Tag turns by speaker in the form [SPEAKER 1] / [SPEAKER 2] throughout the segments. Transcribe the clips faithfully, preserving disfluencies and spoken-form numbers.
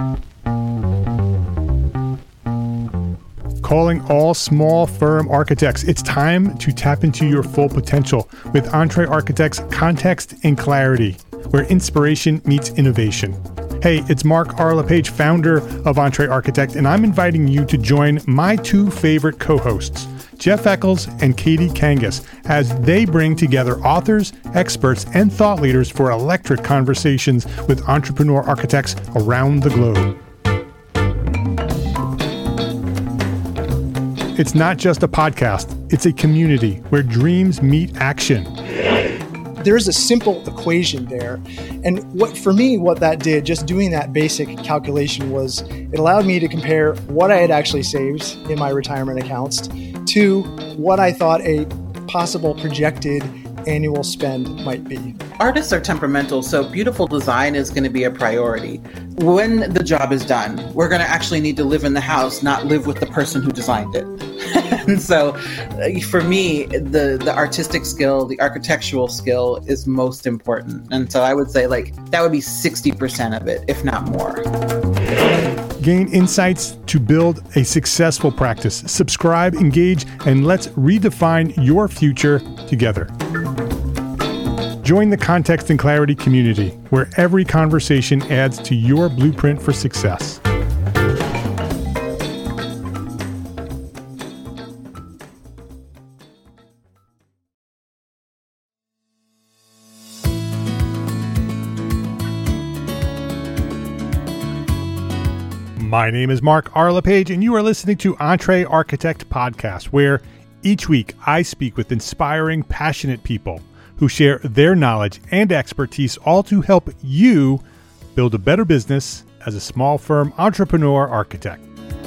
[SPEAKER 1] Calling all small firm architects. It's time to tap into your full potential with Entre Architects Context and Clarity, where inspiration meets innovation. Hey, it's Mark R. LePage, founder of Entre Architect, and I'm inviting you to join my two favorite co-hosts, Jeff Eccles and Katie Kangas, as they bring together authors, experts, and thought leaders for electric conversations with entrepreneur architects around the globe. It's not just a podcast, it's a community where dreams meet action.
[SPEAKER 2] There's a simple equation there. And what for me, what that did, just doing that basic calculation, was it allowed me to compare what I had actually saved in my retirement accounts to what I thought a possible projected annual spend might be.
[SPEAKER 3] Artists are temperamental, so beautiful design is going to be a priority. When the job is done, we're going to actually need to live in the house, not live with the person who designed it. And so uh, for me, the, the artistic skill, the architectural skill is most important. And so I would say like that would be sixty percent of it, if not more.
[SPEAKER 1] Gain insights to build a successful practice. Subscribe, engage, and let's redefine your future together. Join the Context and Clarity community, where every conversation adds to your blueprint for success. My name is Mark R. LePage, and you are listening to Entre Architect Podcast, where each week I speak with inspiring, passionate people who share their knowledge and expertise, all to help you build a better business as a small firm entrepreneur architect.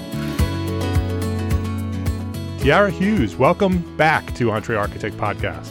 [SPEAKER 1] Tiara Hughes, welcome back to Entre Architect Podcast.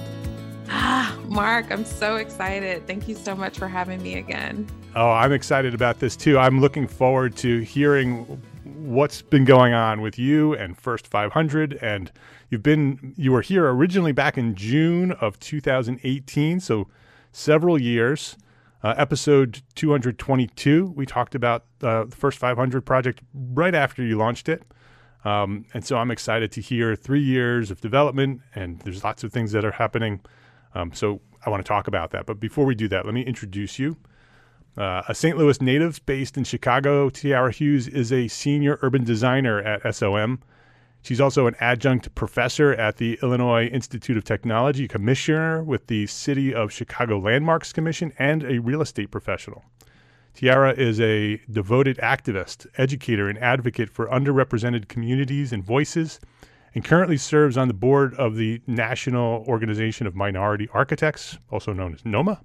[SPEAKER 4] Ah, Mark, I'm so excited. Thank you so much for having me again.
[SPEAKER 1] Oh, I'm excited about this too. I'm looking forward to hearing what's been going on with you and First five hundred. And you've been, you were here originally back in June of two thousand eighteen, so several years. Uh, episode two hundred twenty-two, we talked about uh, the First five hundred project right after you launched it. Um, and so I'm excited to hear three years of development, and there's lots of things that are happening. Um, so I want to talk about that. But before we do that, let me introduce you. Uh, a Saint Louis native based in Chicago, Tiara Hughes is a senior urban designer at S O M. She's also an adjunct professor at the Illinois Institute of Technology, commissioner with the City of Chicago Landmarks Commission, and a real estate professional. Tiara is a devoted activist, educator, and advocate for underrepresented communities and voices, and currently serves on the board of the National Organization of Minority Architects, also known as NOMA,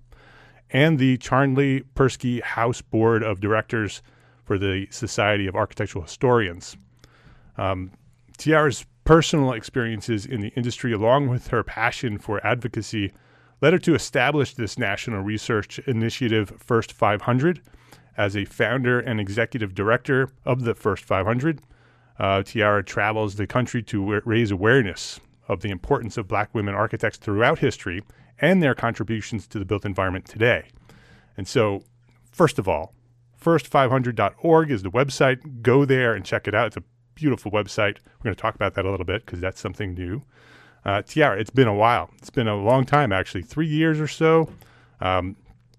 [SPEAKER 1] and the Charnley Persky House Board of Directors for the Society of Architectural Historians. Um, Tiara's personal experiences in the industry, along with her passion for advocacy, led her to establish this national research initiative, First five hundred. As a founder and executive director of the First five hundred, uh, Tiara travels the country to w- raise awareness of the importance of Black women architects throughout history and their contributions to the built environment today. And so, first of all, first five hundred dot org is the website. Go there and check it out. It's a beautiful website. We're going to talk about that a little bit because that's something new. Uh, Tiara, it's been a while. It's been a long time, actually, three years or so. Um,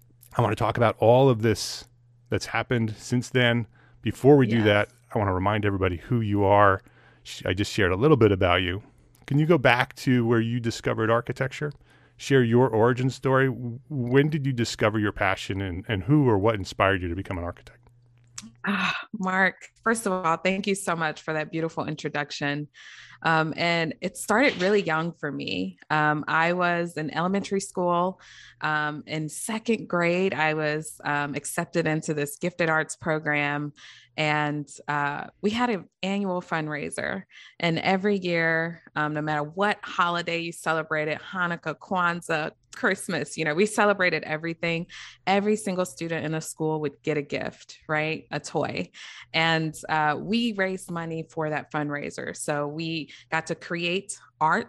[SPEAKER 1] I want to talk about all of this that's happened since then. Before we yes. do that, I want to remind everybody who you are. I just shared a little bit about you. Can you go back to where you discovered architecture? Share your origin story. When did you discover your passion, and, and who or what inspired you to become an architect?
[SPEAKER 4] Ah, Mark, first of all, thank you so much for that beautiful introduction. Um, and it started really young for me. Um, I was in elementary school. Um, in second grade, I was um, accepted into this gifted arts program. And uh, we had an annual fundraiser. And every year, um, no matter what holiday you celebrated, Hanukkah, Kwanzaa, Christmas, you know, we celebrated everything. Every single student in the school would get a gift, right? A toy. And uh, we raised money for that fundraiser. So we got to create art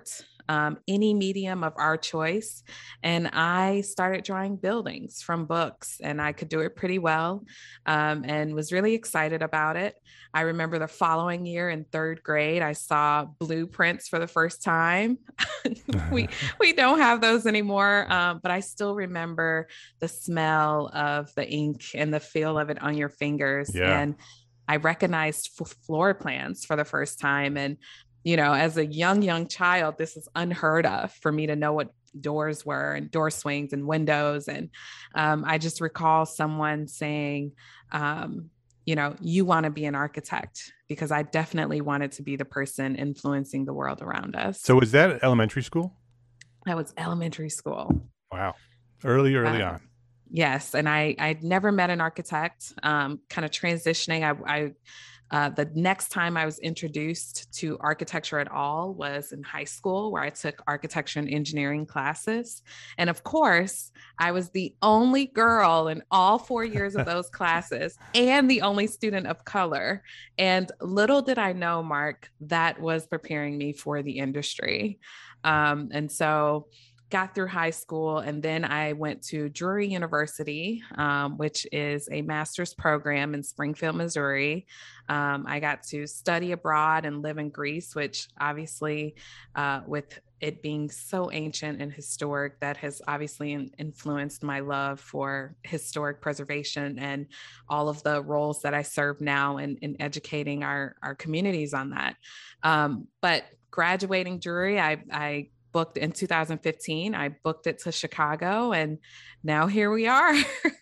[SPEAKER 4] um, any medium of our choice. And I started drawing buildings from books, and I could do it pretty well, um, and was really excited about it. I remember the following year in third grade, I saw blueprints for the first time. we we don't have those anymore, um, but I still remember the smell of the ink and the feel of it on your fingers.
[SPEAKER 1] Yeah.
[SPEAKER 4] And I recognized f- floor plans for the first time. And, you know, as a young, young child, this is unheard of for me to know what doors were and door swings and windows. And um, I just recall someone saying, um, you know, you want to be an architect, because I definitely wanted to be the person influencing the world around us.
[SPEAKER 1] So was that elementary school?
[SPEAKER 4] That was elementary school.
[SPEAKER 1] Wow. Early, early
[SPEAKER 4] Uh,
[SPEAKER 1] on.
[SPEAKER 4] Yes. And I, I'd never met an architect, um, kind of transitioning. I, I uh, the next time I was introduced to architecture at all was in high school, where I took architecture and engineering classes. And of course, I was the only girl in all four years of those classes, and the only student of color. And little did I know, Mark, that was preparing me for the industry. Um, and so got through high school, and then I went to Drury University, um, which is a master's program in Springfield, Missouri. Um, I got to study abroad and live in Greece, which obviously, uh, with it being so ancient and historic, that has obviously in- influenced my love for historic preservation and all of the roles that I serve now in, in educating our, our communities on that. Um, but graduating Drury, I, I booked in two thousand fifteen. I booked it to Chicago, and now here we are.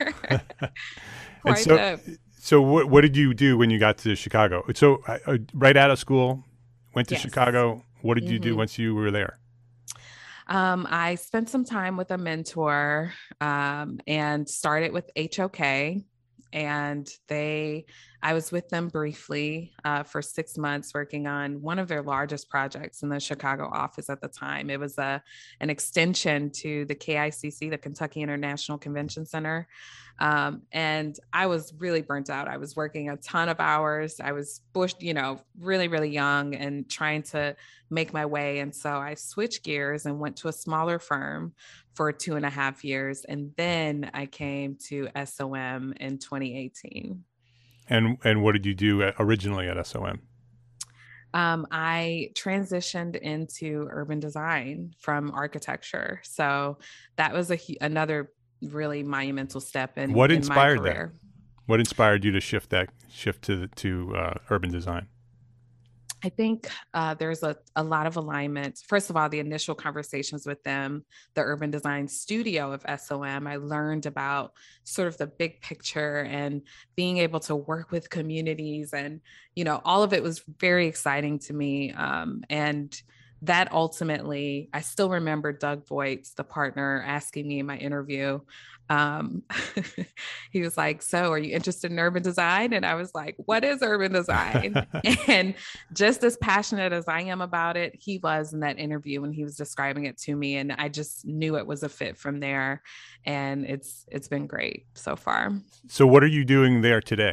[SPEAKER 1] And so, the... so what, what did you do when you got to Chicago? So uh, right out of school, went to yes. Chicago. What did you mm-hmm. do once you were there?
[SPEAKER 4] Um, I spent some time with a mentor, um, and started with H O K. And they, I was with them briefly uh, for six months working on one of their largest projects in the Chicago office at the time. It was a, an extension to the K I C C, the Kentucky International Convention Center. Um, and I was really burnt out. I was working a ton of hours. I was pushed, you know, really, really young and trying to make my way. And so I switched gears and went to a smaller firm for two and a half years. And then I came to S O M in twenty eighteen.
[SPEAKER 1] And and what did you do originally at S O M?
[SPEAKER 4] Um, I transitioned into urban design from architecture. So that was a another really monumental step in,
[SPEAKER 1] what
[SPEAKER 4] in
[SPEAKER 1] inspired
[SPEAKER 4] my career.
[SPEAKER 1] That? What inspired you to shift that shift to to uh, urban design?
[SPEAKER 4] I think uh, there's a, a lot of alignment. First of all, the initial conversations with them, the urban design studio of S O M, I learned about sort of the big picture and being able to work with communities. And, you know, all of it was very exciting to me. Um, and that ultimately, I still remember Doug Voigt, the partner, asking me in my interview, um, he was like, so are you interested in urban design? And I was like, what is urban design? And just as passionate as I am about it, he was in that interview when he was describing it to me. And I just knew it was a fit from there. And it's it's been great so far.
[SPEAKER 1] So what are you doing there today?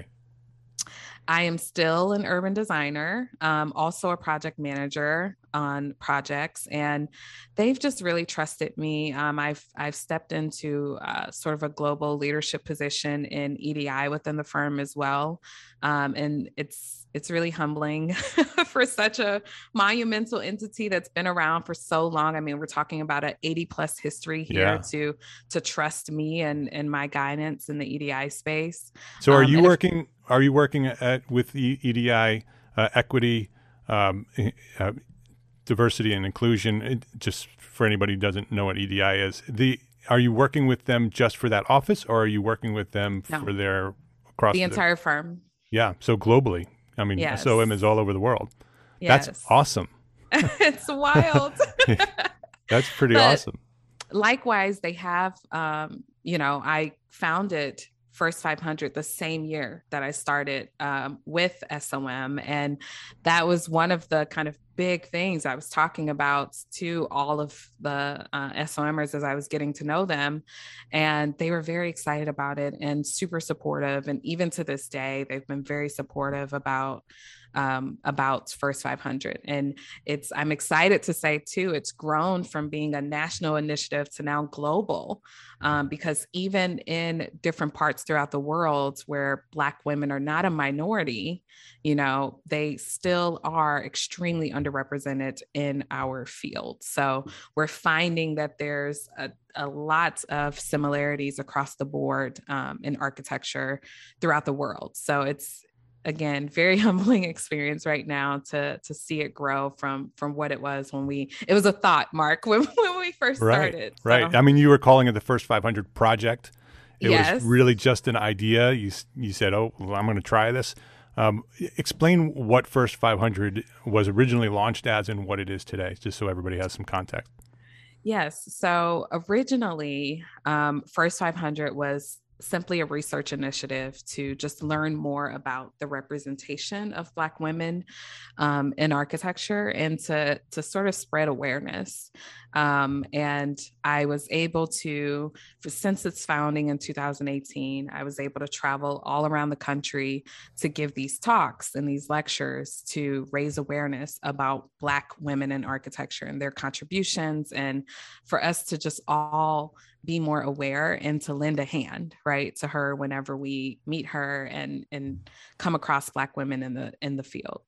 [SPEAKER 4] I am still an urban designer, um, also a project manager on projects, and they've just really trusted me. Um, I've I've stepped into uh, sort of a global leadership position in E D I within the firm as well, um, and it's it's really humbling for such a monumental entity that's been around for so long. I mean, we're talking about an eighty plus history here yeah. to to trust me and and my guidance in the E D I space.
[SPEAKER 1] So, are
[SPEAKER 4] um,
[SPEAKER 1] you working? If, Are you working at with E D I uh, equity, um, uh, diversity and inclusion? It, just for anybody who doesn't know what E D I is, the are you working with them just for that office, or are you working with them
[SPEAKER 4] no.
[SPEAKER 1] for their across
[SPEAKER 4] the
[SPEAKER 1] the
[SPEAKER 4] entire firm?
[SPEAKER 1] Yeah, so globally, I mean,
[SPEAKER 4] yes.
[SPEAKER 1] S O M is all over the world.
[SPEAKER 4] Yes.
[SPEAKER 1] That's awesome.
[SPEAKER 4] It's wild.
[SPEAKER 1] That's pretty
[SPEAKER 4] but
[SPEAKER 1] awesome.
[SPEAKER 4] Likewise, they have, um, you know, I founded First five hundred the same year that I started um, with S O M. And that was one of the kind of big things. I was talking about to all of the uh, SOMers as I was getting to know them, and they were very excited about it and super supportive. And even to this day, they've been very supportive about um, about First five hundred. And it's, I'm excited to say too, it's grown from being a national initiative to now global, um, because even in different parts throughout the world where Black women are not a minority, you know, they still are extremely underrepresented in our field. So we're finding that there's a, a lot of similarities across the board um, in architecture throughout the world. So it's, again, very humbling experience right now to to see it grow from from what it was when we, it was a thought, Mark, when, when we first
[SPEAKER 1] right,
[SPEAKER 4] started.
[SPEAKER 1] Right.
[SPEAKER 4] So.
[SPEAKER 1] I mean, you were calling it the First five hundred Project. It
[SPEAKER 4] yes.
[SPEAKER 1] was really just an idea. You you said, oh, well, I'm going to try this. Um, explain what First five hundred was originally launched as and what it is today, just so everybody has some context.
[SPEAKER 4] Yes. So originally, um, First five hundred was simply a research initiative to just learn more about the representation of Black women um, in architecture and to, to sort of spread awareness. Um, and I was able to, for, since its founding in two thousand eighteen, I was able to travel all around the country to give these talks and these lectures to raise awareness about Black women in architecture and their contributions, and for us to just all be more aware and to lend a hand, right, to her whenever we meet her and and come across Black women in the in the field.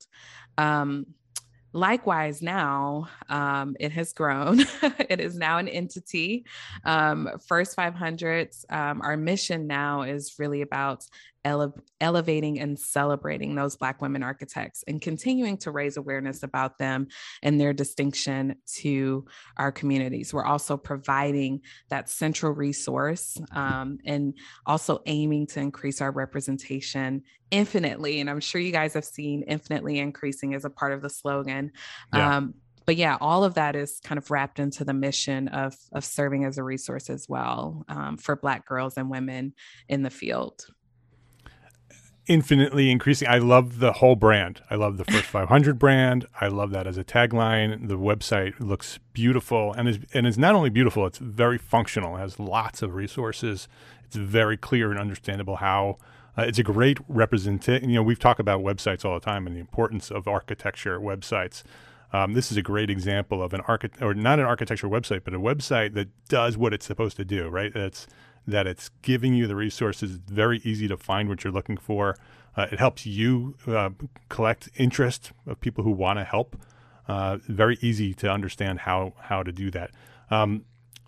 [SPEAKER 4] Um, Likewise, now um, it has grown. It is now an entity. Um, First five hundred, um, our mission now is really about ele- elevating and celebrating those Black women architects and continuing to raise awareness about them and their distinction to our communities. We're also providing that central resource um, and also aiming to increase our representation infinitely. And I'm sure you guys have seen infinitely increasing as a part of the slogan.
[SPEAKER 1] Yeah.
[SPEAKER 4] Um, but yeah, all of that is kind of wrapped into the mission of, of serving as a resource as well um, for Black girls and women in the field.
[SPEAKER 1] Infinitely increasing. I love the whole brand. I love the First five hundred brand. I love that as a tagline. The website looks beautiful and is, and is not only beautiful, it's very functional. It has lots of resources. It's very clear and understandable how Uh, it's a great representation. You know, we've talked about websites all the time and the importance of architecture websites. Um, this is a great example of an architect, or not an architecture website, but a website that does what it's supposed to do, right? It's that it's giving you the resources. It's very easy to find what you're looking for. Uh, it helps you uh, collect interest of people who want to help. Uh, very easy to understand how how to do that. Um,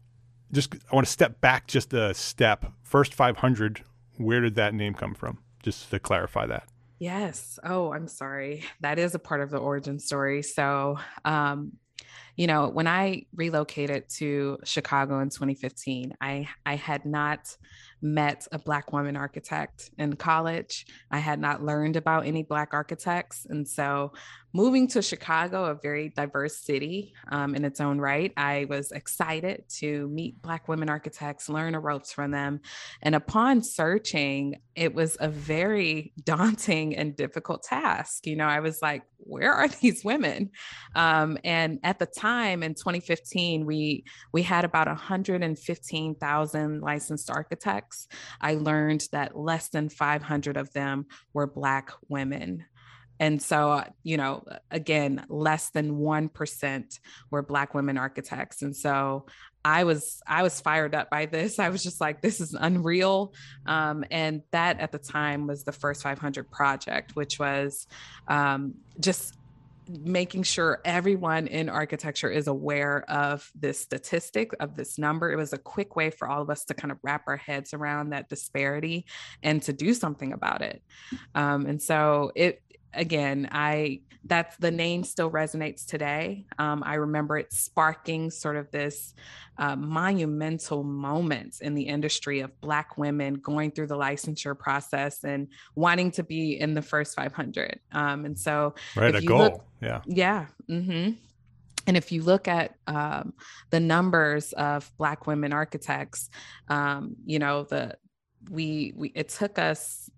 [SPEAKER 1] just I want to step back just a step. First five hundred. Where did that name come from? Just to clarify that.
[SPEAKER 4] Yes. Oh, I'm sorry. That is a part of the origin story. So, um, you know, when I relocated to Chicago in twenty fifteen, I, I had not met a Black woman architect in college. I had not learned about any Black architects. And so moving to Chicago, a very diverse city um, in its own right, I was excited to meet Black women architects, learn the ropes from them. And upon searching, it was a very daunting and difficult task. You know, I was like, where are these women? Um, and at the time in twenty fifteen, we we had about one hundred fifteen thousand licensed architects. I learned that less than five hundred of them were Black women. And so, you know, again, less than one percent were Black women architects. And so I was, I was fired up by this. I was just like, this is unreal. Um, and that at the time was the First five hundred Project, which was um, just making sure everyone in architecture is aware of this statistic, of this number. It was a quick way for all of us to kind of wrap our heads around that disparity and to do something about it. Um, and so it, again, I, that's the name still resonates today. Um, I remember it sparking sort of this uh, monumental moment in the industry of Black women going through the licensure process and wanting to be in the First five hundred. Um, and so,
[SPEAKER 1] right, a goal. Look, yeah.
[SPEAKER 4] Yeah. Mm-hmm. And if you look at um, the numbers of Black women architects, um, you know, the, we, we, it took us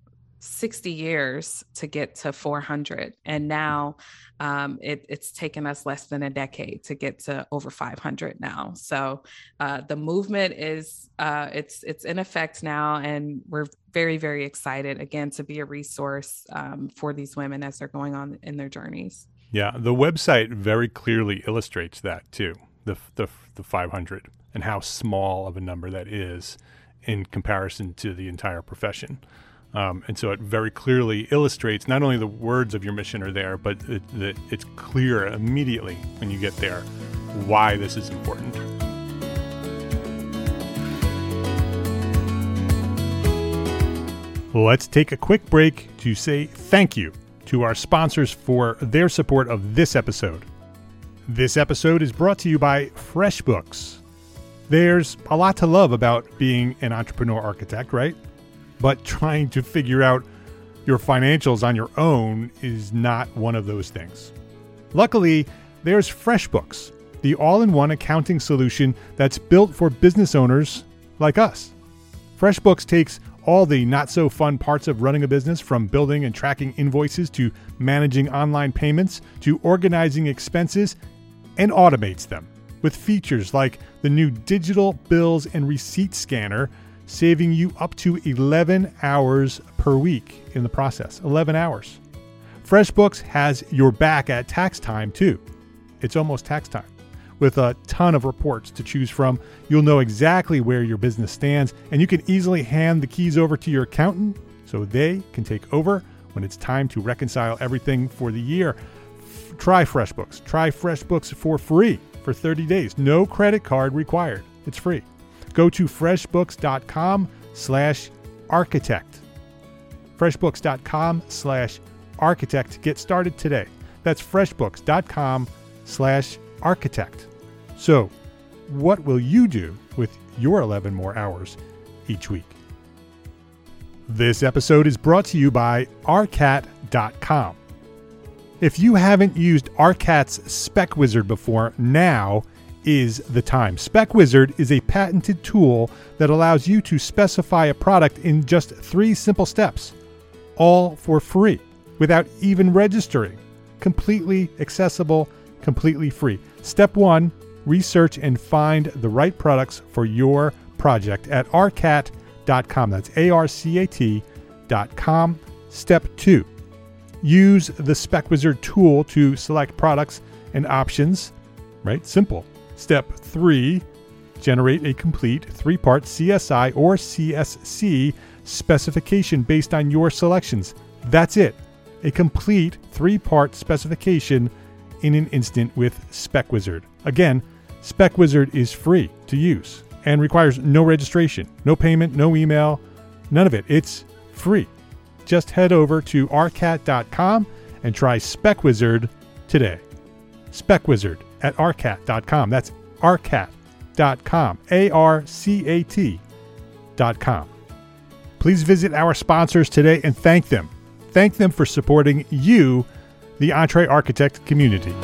[SPEAKER 4] sixty years to get to four hundred. And now um, it, it's taken us less than a decade to get to over five hundred now. So uh, the movement is, uh, it's, it's in effect now. And we're very, very excited again to be a resource um, for these women as they're going on in their journeys.
[SPEAKER 1] Yeah. The website very clearly illustrates that too, the, the, the five hundred and how small of a number that is in comparison to the entire profession. Um, and so it very clearly illustrates not only the words of your mission are there, but it, it, it's clear immediately when you get there why this is important. Let's take a quick break to say thank you to our sponsors for their support of this episode. This episode is brought to you by FreshBooks. There's a lot to love about being an entrepreneur architect, right? But trying to figure out your financials on your own is not one of those things. Luckily, there's FreshBooks, the all-in-one accounting solution that's built for business owners like us. FreshBooks takes all the not-so-fun parts of running a business, from building and tracking invoices to managing online payments to organizing expenses, and automates them with features like the new digital bills and receipt scanner, saving you up to eleven hours per week in the process. eleven hours. FreshBooks has your back at tax time too. It's almost tax time. With a ton of reports to choose from, you'll know exactly where your business stands, and you can easily hand the keys over to your accountant so they can take over when it's time to reconcile everything for the year. F- try FreshBooks. Try FreshBooks for free for thirty days. No credit card required. It's free. Go to freshbooks.com slash architect. freshbooks.com slash architect. Get started today. That's freshbooks.com slash architect. So, what will you do with your eleven more hours each week? This episode is brought to you by R C A T dot com. If you haven't used R C A T's SpecWizard before, now is the time. SpecWizard is a patented tool that allows you to specify a product in just three simple steps, all for free, without even registering. Completely accessible, completely free. Step one, research and find the right products for your project at R C A T dot com. That's A R C A T dot com. Step two, use the SpecWizard tool to select products and options, right? Simple. Step three, generate a complete three-part C S I or C S C specification based on your selections. That's it. A complete three-part specification in an instant with SpecWizard. Again, SpecWizard is free to use and requires no registration, no payment, no email, none of it. It's free. Just head over to R C A T dot com and try SpecWizard today. SpecWizard at R C A T dot com. That's R C A T dot com. A R C A T dot com. Please visit our sponsors today and thank them. Thank them for supporting you, the EntreArchitect community.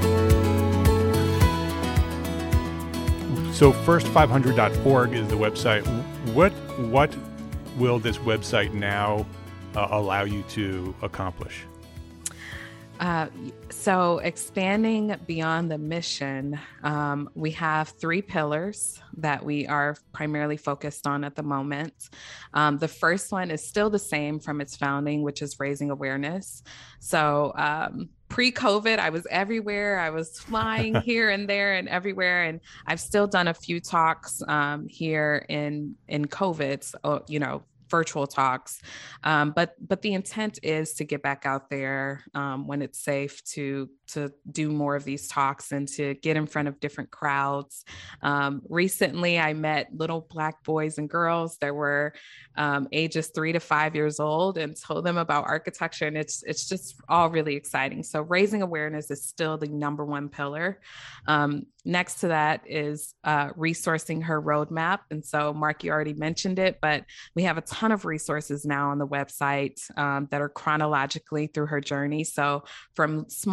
[SPEAKER 1] So first five hundred dot org is the website. What what will this website now uh, allow you to accomplish?
[SPEAKER 4] Uh, so expanding beyond the mission, um, we have three pillars that we are primarily focused on at the moment. Um, the first one is still the same from its founding, which is raising awareness. So um, pre-COVID, I was everywhere. I was flying here and there and everywhere. And I've still done a few talks um, here in, in COVID, so, you know, virtual talks. Um, but but the intent is to get back out there um, when it's safe to to do more of these talks and to get in front of different crowds. Um, recently, I met little Black boys and girls that were um, ages three to five years old and told them about architecture. And it's it's just all really exciting. So raising awareness is still the number one pillar. Um, next to that is uh, resourcing her roadmap. And so Mark, you already mentioned it, but we have a ton of resources now on the website um, that are chronologically through her journey. So from small children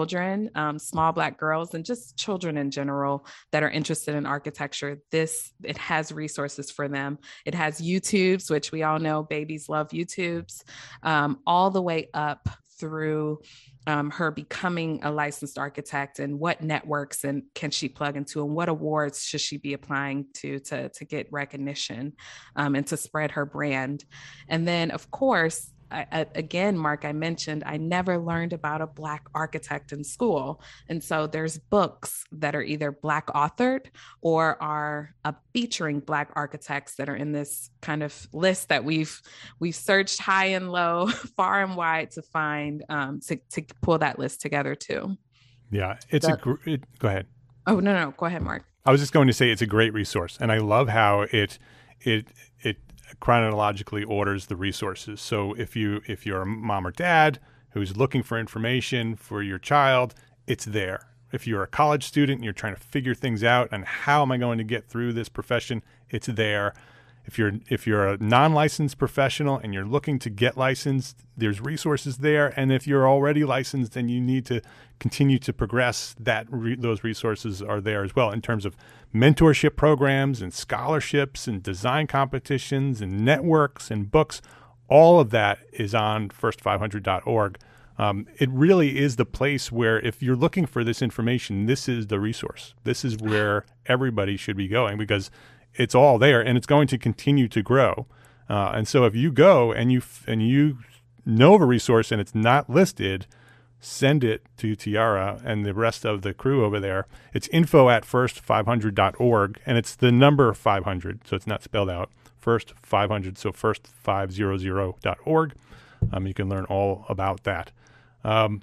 [SPEAKER 4] children, um, small Black girls, and just children in general that are interested in architecture. This, it has resources for them. It has YouTubes, which we all know babies love YouTubes, um, all the way up through um, her becoming a licensed architect, and what networks and can she plug into, and what awards should she be applying to to, to get recognition um, and to spread her brand. And then, of course, I, I, again, Mark, I mentioned I never learned about a Black architect in school. And so there's books that are either Black authored or are uh, featuring Black architects that are in this kind of list that we've we've searched high and low, far and wide to find, um, to, to pull that list together too.
[SPEAKER 1] Yeah, it's
[SPEAKER 4] the,
[SPEAKER 1] a gr- it, go ahead.
[SPEAKER 4] Oh, no, no, go ahead, Mark.
[SPEAKER 1] I was just going to say it's a great resource. And I love how it it it chronologically orders the resources. So if you if you're a mom or dad who's looking for information for your child, it's there. If you're a college student and you're trying to figure things out and how am I going to get through this profession, it's there. If you're if you're a non-licensed professional and you're looking to get licensed, there's resources there. And if you're already licensed and you need to continue to progress, that re- those resources are there as well in terms of mentorship programs and scholarships and design competitions and networks and books. All of that is on first five hundred dot org. Um, it really is the place where if you're looking for this information, this is the resource. This is where everybody should be going because it's all there and it's going to continue to grow. Uh, and so if you go and you f- and you know of a resource and it's not listed, send it to Tiara and the rest of the crew over there. It's info at first five hundred dot org, and it's the number five hundred, so it's not spelled out. First five hundred, so first five hundred dot org. Um, you can learn all about that. Um,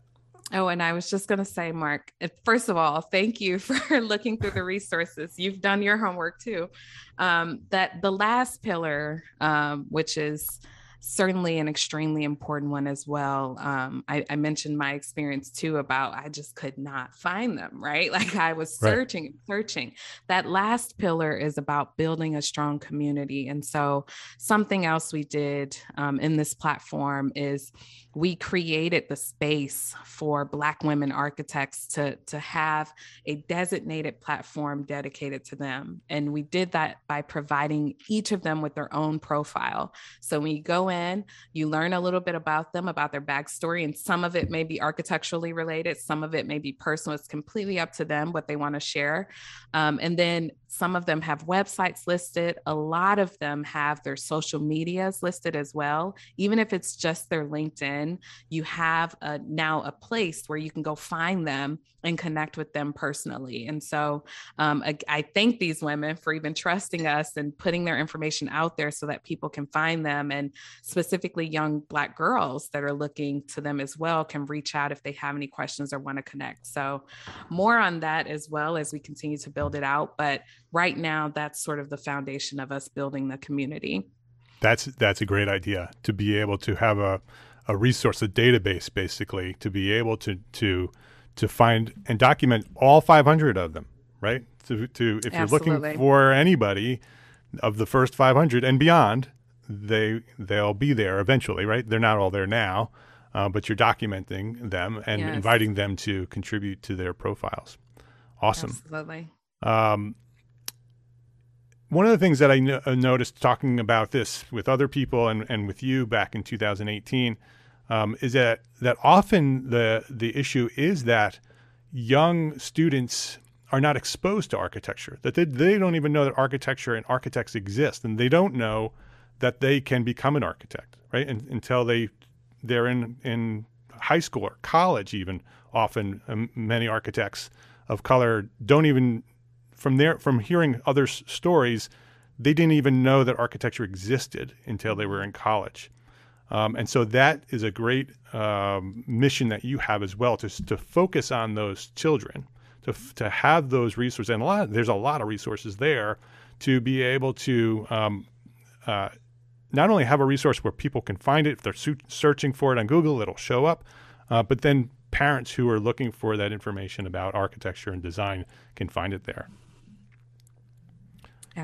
[SPEAKER 4] Oh, and I was just going to say, Mark, first of all, thank you for looking through the resources. You've done your homework too. Um, that the last pillar, um, which is certainly an extremely important one as well. Um, I, I mentioned my experience too about I just could not find them, right? Like I was searching and right. searching. That last pillar is about building a strong community. And so something else we did um, in this platform is we created the space for Black women architects to, to have a designated platform dedicated to them. And we did that by providing each of them with their own profile. So when you go in, you learn a little bit about them, about their backstory, and some of it may be architecturally related, some of it may be personal. It's completely up to them what they want to share. Um, and then some of them have websites listed. A lot of them have their social medias listed as well. Even if it's just their LinkedIn, you have a, now a place where you can go find them and connect with them personally. And so um, I, I thank these women for even trusting us and putting their information out there so that people can find them. And specifically young Black girls that are looking to them as well can reach out if they have any questions or want to connect. So more on that as well as we continue to build it out. But right now, that's sort of the foundation of us building the community.
[SPEAKER 1] That's that's a great idea, to be able to have a, a resource, a database, basically, to be able to to to find and document all five hundred of them, right? To, to if
[SPEAKER 4] Absolutely.
[SPEAKER 1] You're looking for anybody of the first five hundred and beyond, they they'll be there eventually, right? They're not all there now, uh, but you're documenting them and
[SPEAKER 4] yes.
[SPEAKER 1] inviting them to contribute to their profiles. Awesome.
[SPEAKER 4] Absolutely.
[SPEAKER 1] Um, One of the things that I no- noticed talking about this with other people and, and with you back in two thousand eighteen um, is that that often the the issue is that young students are not exposed to architecture, that they, they don't even know that architecture and architects exist, and they don't know that they can become an architect, right? And, until they they're in, in high school or college even. Often um, many architects of color don't even From there, from hearing other s- stories, they didn't even know that architecture existed until they were in college. Um, and so that is a great um, mission that you have as well, to to focus on those children, to f- to have those resources. And a lot, there's a lot of resources there to be able to um, uh, not only have a resource where people can find it, if they're su- searching for it on Google, it'll show up, uh, but then parents who are looking for that information about architecture and design can find it there.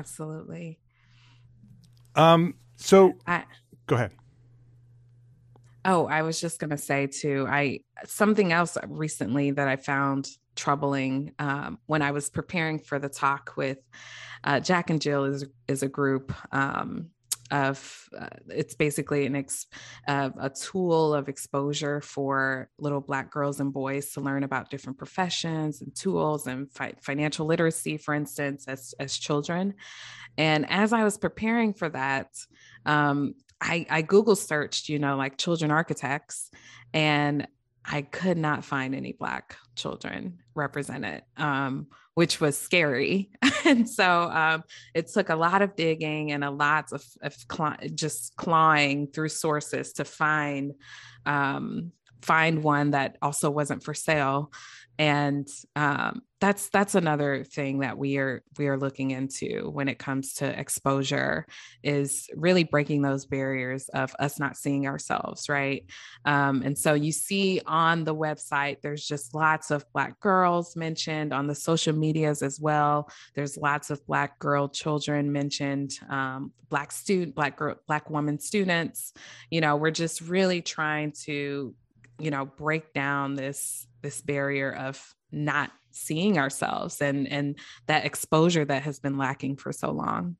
[SPEAKER 4] Absolutely.
[SPEAKER 1] Um, so
[SPEAKER 4] I,
[SPEAKER 1] go ahead.
[SPEAKER 4] Oh, I was just going to say too, I something else recently that I found troubling um, when I was preparing for the talk with uh, Jack and Jill is is a group um, of uh, it's basically an ex, uh, a tool of exposure for little Black girls and boys to learn about different professions and tools and fi- financial literacy, for instance, as as children. And as I was preparing for that, um, I, I Google searched, you know, like children architects, and I could not find any Black children represented, um, which was scary. And so um, it took a lot of digging and a lot of, of cl- just clawing through sources to find um, find one that also wasn't for sale. And um, that's that's another thing that we are we are looking into when it comes to exposure, is really breaking those barriers of us not seeing ourselves, right? Um, and so you see on the website, there's just lots of Black girls mentioned, on the social medias as well. There's lots of Black girl children mentioned, um, Black student, Black girl, Black woman students. You know, we're just really trying to, you know, break down this this barrier of not seeing ourselves and and that exposure that has been lacking for so long.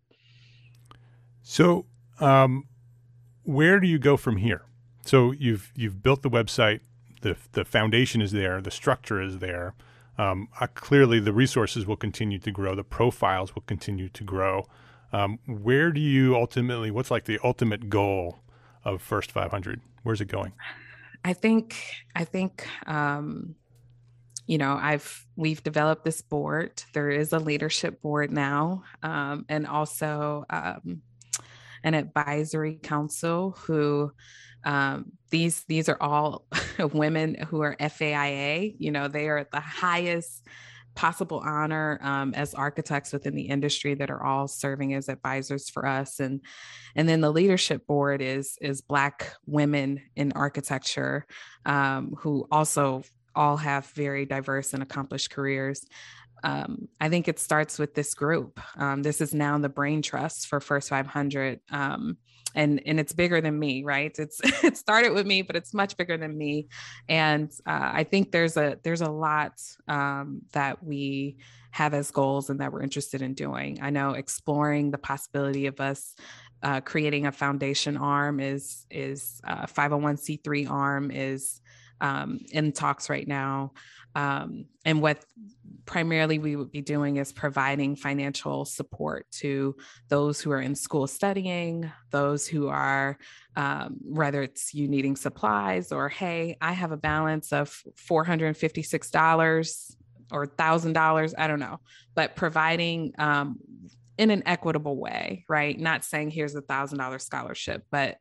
[SPEAKER 1] So, um, where do you go from here? So you've you've built the website, the the foundation is there, the structure is there. Um, uh, clearly, the resources will continue to grow, the profiles will continue to grow. Um, where do you ultimately? What's like the ultimate goal of First five hundred? Where's it going?
[SPEAKER 4] I think, I think, um, you know, I've, we've developed this board. There is a leadership board now, um, and also um, an advisory council who, um, these, these are all women who are F A I A, you know, they are at the highest possible honor um, as architects within the industry that are all serving as advisors for us. And and then the leadership board is is Black women in architecture um, who also all have very diverse and accomplished careers. Um, I think it starts with this group. Um, this is now the brain trust for First five hundred. Um, and and it's bigger than me, right? It's it started with me, but it's much bigger than me. And uh, I think there's a there's a lot um, that we have as goals and that we're interested in doing. I know exploring the possibility of us uh, creating a foundation arm is is uh, five oh one c three arm is um, in talks right now. Um, and what primarily we would be doing is providing financial support to those who are in school studying, those who are, um, whether it's you needing supplies or, hey, I have a balance of four hundred fifty-six dollars or one thousand dollars, I don't know, but providing um, in an equitable way, right? Not saying here's a one thousand dollars scholarship, but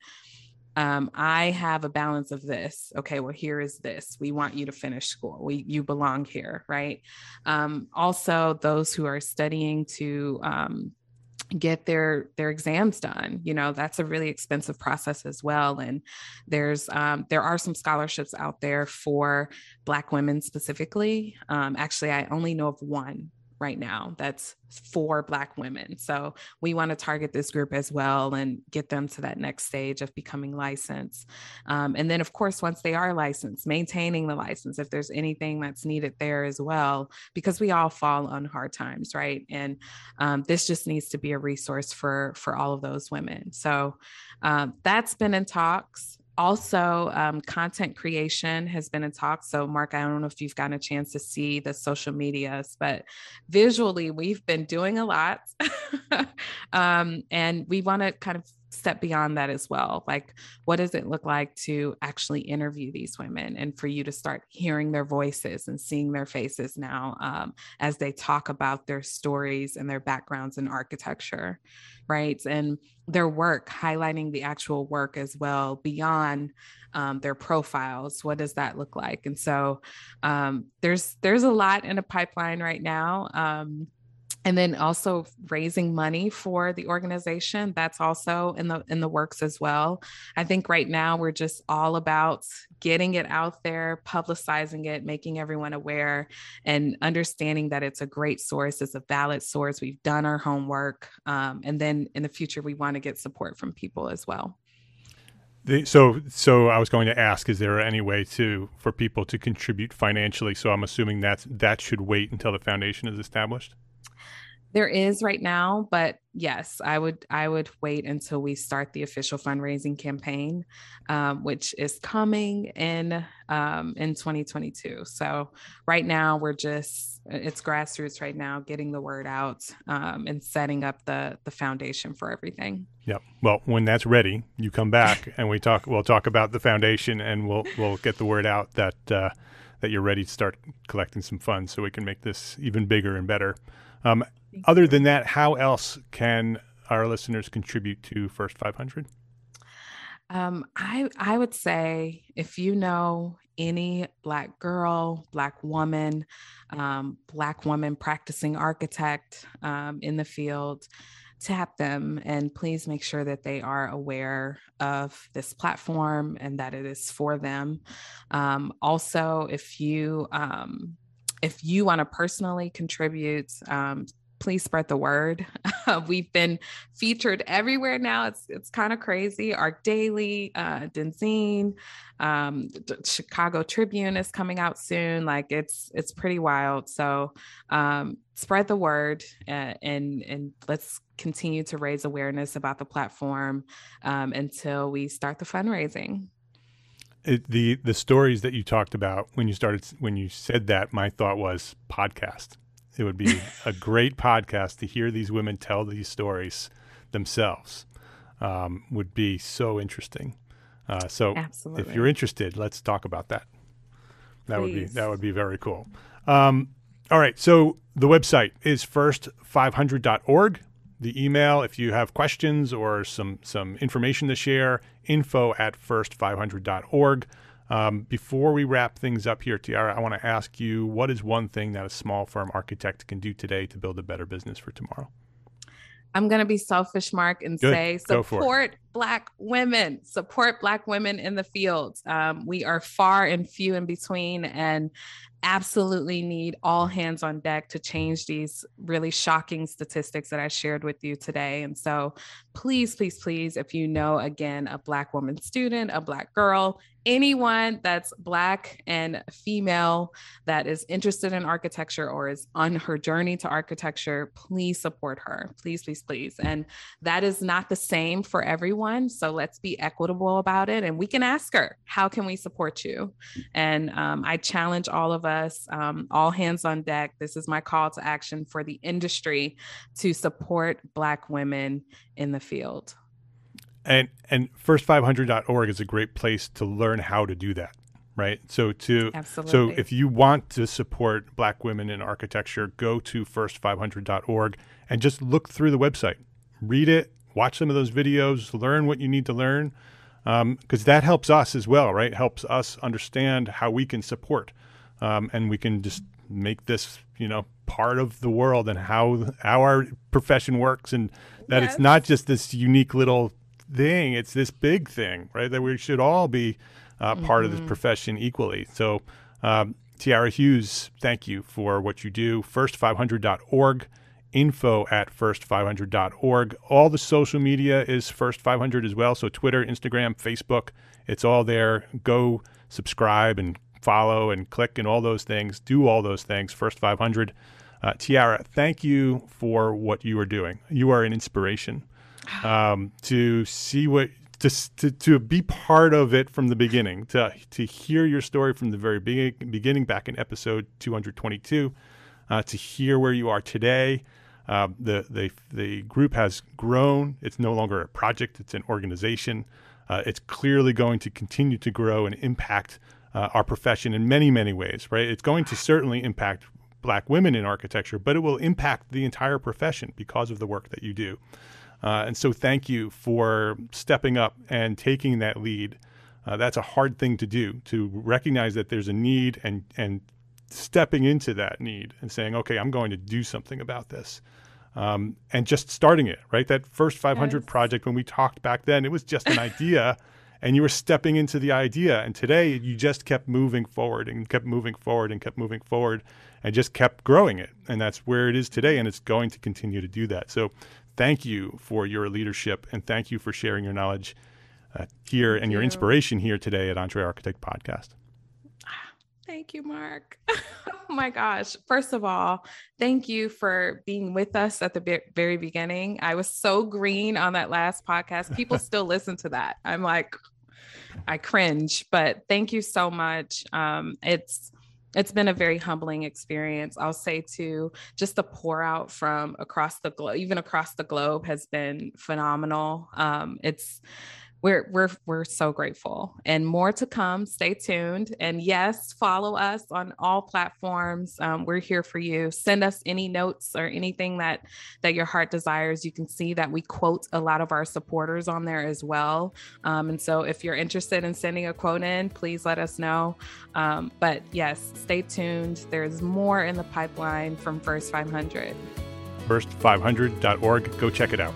[SPEAKER 4] Um, I have a balance of this. Okay, well, here is this. We want you to finish school. We, you belong here, right? Um, also, those who are studying to um, get their their exams done, you know, that's a really expensive process as well. And there's um, there are some scholarships out there for Black women specifically. Um, actually, I only know of one right now that's for Black women. So we want to target this group as well and get them to that next stage of becoming licensed. Um, and then, of course, once they are licensed, maintaining the license, if there's anything that's needed there as well, because we all fall on hard times, right? And um, this just needs to be a resource for, for all of those women. So um, that's been in talks. Also, um, content creation has been in talks. So, Mark, I don't know if you've gotten a chance to see the social medias, but visually, we've been doing a lot. um, and we want to kind of step beyond that as well. Like, what does it look like to actually interview these women and for you to start hearing their voices and seeing their faces now um, as they talk about their stories and their backgrounds in architecture, right? And their work, highlighting the actual work as well beyond um, their profiles. What does that look like? And so um, there's there's a lot in a pipeline right now. Um, and then also raising money for the organization, that's also in the in the works as well. I think right now we're just all about getting it out there, publicizing it, making everyone aware, and understanding that it's a great source, it's a valid source. We've done our homework, um, and then in the future we want to get support from people as well.
[SPEAKER 1] The, so, so I was going to ask: is there any way to for people to contribute financially? So I'm assuming that that should wait until the foundation is established.
[SPEAKER 4] There is right now, but yes, I would I would wait until we start the official fundraising campaign, um, which is coming in um, in twenty twenty-two. So right now we're just it's grassroots right now, getting the word out um, and setting up the the foundation for everything.
[SPEAKER 1] Yep. Well, when that's ready, you come back and we talk. We'll talk about the foundation, and we'll we'll get the word out that uh, that you're ready to start collecting some funds, so we can make this even bigger and better. Um, Other than that, how else can our listeners contribute to First five hundred?
[SPEAKER 4] Um, I I would say if you know any Black girl, Black woman, um, Black woman practicing architect um, in the field, tap them and please make sure that they are aware of this platform and that it is for them. Um, also, if you um, if you want to personally contribute, um, please spread the word. We've been featured everywhere now. It's it's kind of crazy. Arc Daily, uh, Denzine, um, Chicago Tribune is coming out soon. Like it's it's pretty wild. So um, spread the word uh, and and let's continue to raise awareness about the platform um, until we start the fundraising.
[SPEAKER 1] It, the the stories that you talked about when you started when you said that, my thought was podcast. It would be a great podcast to hear these women tell these stories themselves. Um, would be so interesting. Uh, so
[SPEAKER 4] Absolutely.
[SPEAKER 1] If you're interested, let's talk about that. That
[SPEAKER 4] Please.
[SPEAKER 1] would be that would be very cool. Um, all right. So the website is first five hundred dot org. The email, if you have questions or some some information to share, info at first five hundred dot org. Um, before we wrap things up here, Tiara, I want to ask you, what is one thing that a small firm architect can do today to build a better business for tomorrow?
[SPEAKER 4] I'm going to be selfish, Mark, and
[SPEAKER 1] Good.
[SPEAKER 4] say
[SPEAKER 1] Go for it.
[SPEAKER 4] support Black women, support Black women in the field. Um, we are far and few in between and absolutely need all hands on deck to change these really shocking statistics that I shared with you today. And so please, please, please, if you know, again, a Black woman student, a Black girl, anyone that's Black and female that is interested in architecture or is on her journey to architecture, please support her. Please, please, please. And that is not the same for everyone. So let's be equitable about it. And we can ask her, how can we support you? And um, I challenge all of us, um, all hands on deck. This is my call to action for the industry to support Black women in the field.
[SPEAKER 1] And and first five hundred dot org is a great place to learn how to do that, right? So to
[SPEAKER 4] Absolutely.
[SPEAKER 1] so if you want to support Black women in architecture, go to first five hundred dot org and just look through the website, read it, watch some of those videos, learn what you need to learn, because um, that helps us as well, right? Helps us understand how we can support, um, and we can just make this, you know, part of the world and how how our profession works, and that
[SPEAKER 4] Yes.
[SPEAKER 1] it's not just this unique little thing, it's this big thing, right? That we should all be uh, part mm-hmm. of this profession equally. So um, Tiara Hughes, thank you for what you do. first five hundred dot org, info at first five hundred dot org. All the social media is First five hundred as well. So Twitter, Instagram, Facebook, it's all there. Go subscribe and follow and click and all those things. Do all those things, First five hundred. Uh, Tiara, thank you for what you are doing. You are an inspiration. Um, to see what to, to to be part of it from the beginning, to to hear your story from the very be- beginning, back in episode two hundred twenty-two, uh, to hear where you are today. Uh, the the the group has grown. It's no longer a project; it's an organization. Uh, it's clearly going to continue to grow and impact uh, our profession in many many ways. Right? It's going to certainly impact Black women in architecture, but it will impact the entire profession because of the work that you do. Uh, and so thank you for stepping up and taking that lead. Uh, that's a hard thing to do, to recognize that there's a need and and stepping into that need and saying, okay, I'm going to do something about this. Um, and just starting it, right? That first five hundred
[SPEAKER 4] Yes.
[SPEAKER 1] project, when we talked back then, it was just an idea and you were stepping into the idea. And today you just kept moving forward and kept moving forward and kept moving forward and just kept growing it. And that's where it is today. And it's going to continue to do that. So thank you for your leadership and thank you for sharing your knowledge. uh, here
[SPEAKER 4] Thank
[SPEAKER 1] and your
[SPEAKER 4] you.
[SPEAKER 1] inspiration here today at Entre Architect Podcast.
[SPEAKER 4] Thank you, Mark. Oh my gosh. First of all, thank you for being with us at the be- very beginning. I was so green on that last podcast. People still listen to that. I'm like, I cringe, but thank you so much. Um, it's It's been a very humbling experience. I'll say too, just the pour out from across the globe, even across the globe, has been phenomenal. Um, it's we're we're we're so grateful, and more to come. Stay tuned, and yes, follow us on all platforms. Um, we're here for you. Send us any notes or anything that that your heart desires. You can see that we quote a lot of our supporters on there as well. Um, and so, if you're interested in sending a quote in, please let us know. Um, but yes, stay tuned. There's more in the pipeline from First five hundred.
[SPEAKER 1] first five hundred dot org. Go check it out.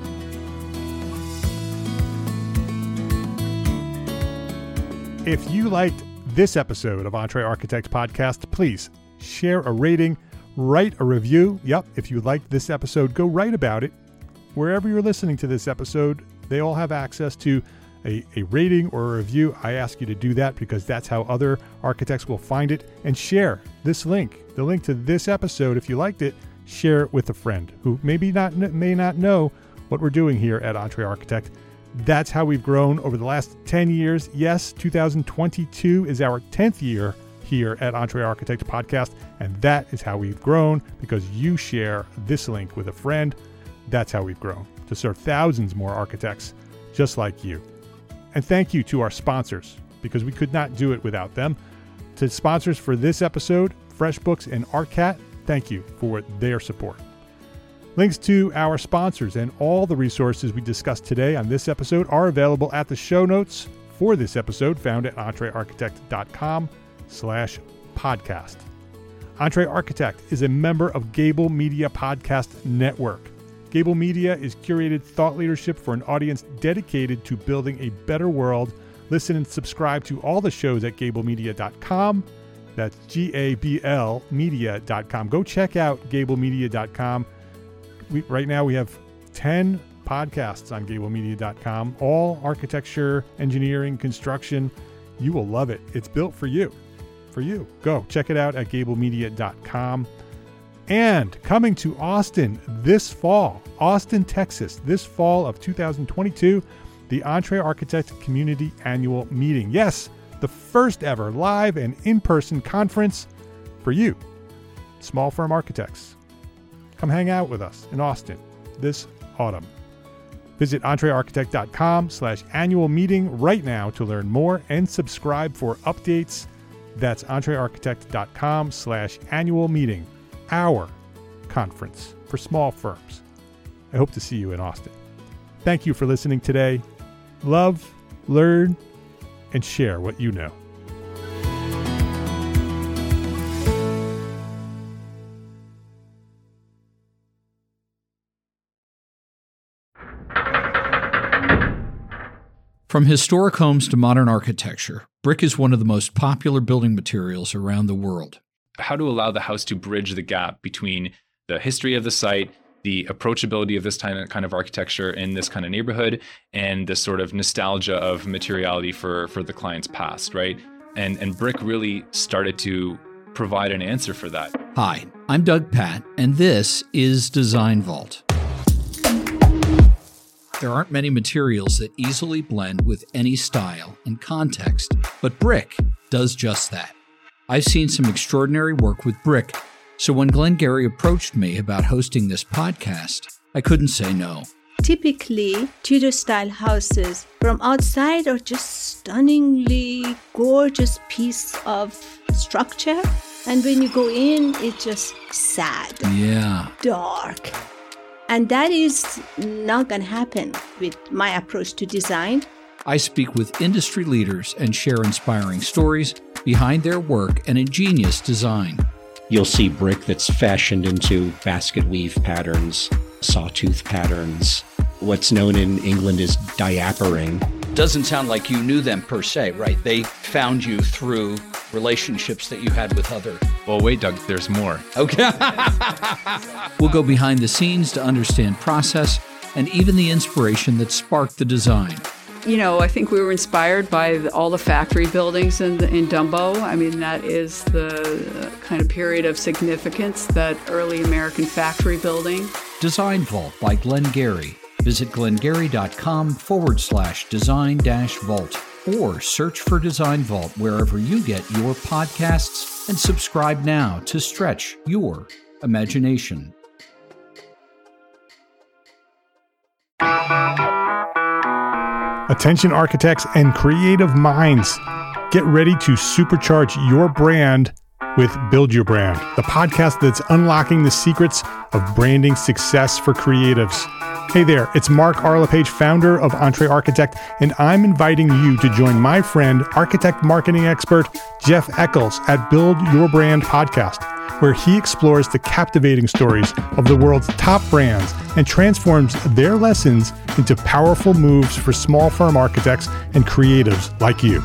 [SPEAKER 1] If you liked this episode of Entre Architect Podcast, please share a rating, write a review. Yep, if you liked this episode, go write about it. Wherever you're listening to this episode, they all have access to a, a rating or a review. I ask you to do that because that's how other architects will find it. And share this link, the link to this episode. If you liked it, share it with a friend who maybe not may not know what we're doing here at Entre Architect. That's how we've grown over the last ten years. Yes, two thousand twenty-two is our tenth year here at Entre Architect Podcast, and that is how we've grown because you share this link with a friend. That's how we've grown to serve thousands more architects just like you. And thank you to our sponsors because we could not do it without them. To sponsors for this episode, FreshBooks and ArtCat, thank you for their support. Links to our sponsors and all the resources we discussed today on this episode are available at the show notes for this episode found at entrearchitect.com slash podcast. Entre Architect is a member of Gable Media Podcast Network. Gable Media is curated thought leadership for an audience dedicated to building a better world. Listen and subscribe to all the shows at gable media dot com. That's G A B L media dot com. Go check out gable media dot com. We, right now we have ten podcasts on gable media dot com, all architecture, engineering, construction. You will love it. It's built for you. For you. Go check it out at gable media dot com. And coming to Austin this fall, Austin, Texas, this fall of two thousand twenty-two, the Entre Architect Community Annual Meeting. Yes, the first ever live and in-person conference for you, small firm architects. Come hang out with us in Austin this autumn. Visit entrearchitect.com slash annual meeting right now to learn more and subscribe for updates. That's entrearchitect.com slash annual meeting, our conference for small firms. I hope to see you in Austin. Thank you for listening today. Love, learn, and share what you know.
[SPEAKER 5] From historic homes to modern architecture, brick is one of the most popular building materials around the world.
[SPEAKER 6] How to allow the house to bridge the gap between the history of the site, the approachability of this kind of architecture in this kind of neighborhood, and the sort of nostalgia of materiality for, for the client's past, right? And, and brick really started to provide an answer for that.
[SPEAKER 5] Hi, I'm Doug Patt, and this is Design Vault. There aren't many materials that easily blend with any style and context, but brick does just that. I've seen some extraordinary work with brick, so when Glenn Gary approached me about hosting this podcast, I couldn't say no.
[SPEAKER 7] Typically, Tudor-style houses from outside are just stunningly gorgeous piece of structure, and when you go in, it's just sad,
[SPEAKER 5] yeah,
[SPEAKER 7] dark. And that is not going to happen with my approach to design.
[SPEAKER 5] I speak with industry leaders and share inspiring stories behind their work and ingenious design.
[SPEAKER 8] You'll see brick that's fashioned into basket weave patterns, sawtooth patterns, what's known in England as diapering.
[SPEAKER 5] Doesn't sound like you knew them per se, right? They found you through relationships that you had with other...
[SPEAKER 6] Well, wait, Doug, there's more.
[SPEAKER 5] Okay. We'll go behind the scenes to understand process and even the inspiration that sparked the design.
[SPEAKER 9] You know, I think we were inspired by the, all the factory buildings in, in Dumbo. I mean, that is the kind of period of significance, that early American factory building.
[SPEAKER 5] Design Vault by Glengarry. Visit glengarry.com forward slash design dash vault or search for Design Vault wherever you get your podcasts and subscribe now to stretch your imagination.
[SPEAKER 1] Attention architects and creative minds, get ready to supercharge your brand with Build Your Brand, the podcast that's unlocking the secrets of branding success for creatives. Hey there, it's Mark Arlepage, founder of Entre Architect, and I'm inviting you to join my friend, architect marketing expert Jeff Eccles at Build Your Brand podcast, where he explores the captivating stories of the world's top brands and transforms their lessons into powerful moves for small firm architects and creatives like you.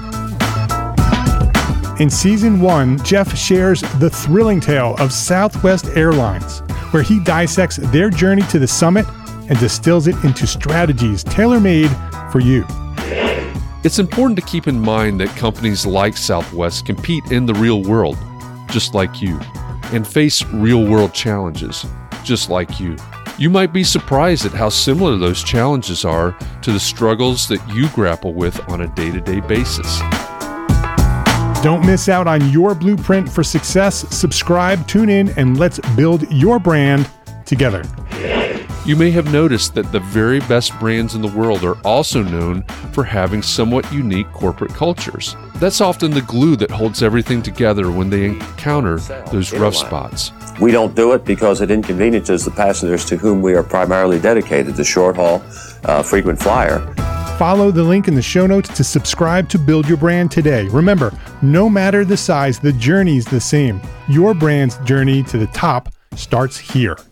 [SPEAKER 1] In season one, Jeff shares the thrilling tale of Southwest Airlines, where he dissects their journey to the summit and distills it into strategies tailor-made for you.
[SPEAKER 10] It's important to keep in mind that companies like Southwest compete in the real world, just like you, and face real-world challenges, just like you. You might be surprised at how similar those challenges are to the struggles that you grapple with on a day-to-day basis.
[SPEAKER 1] Don't miss out on your blueprint for success. Subscribe, tune in, and let's build your brand together.
[SPEAKER 10] You may have noticed that the very best brands in the world are also known for having somewhat unique corporate cultures. That's often the glue that holds everything together when they encounter those rough spots.
[SPEAKER 11] We don't do it because it inconveniences the passengers to whom we are primarily dedicated, the short haul, uh, frequent flyer.
[SPEAKER 1] Follow the link in the show notes to subscribe to Build Your Brand today. Remember, no matter the size, the journey's the same. Your brand's journey to the top starts here.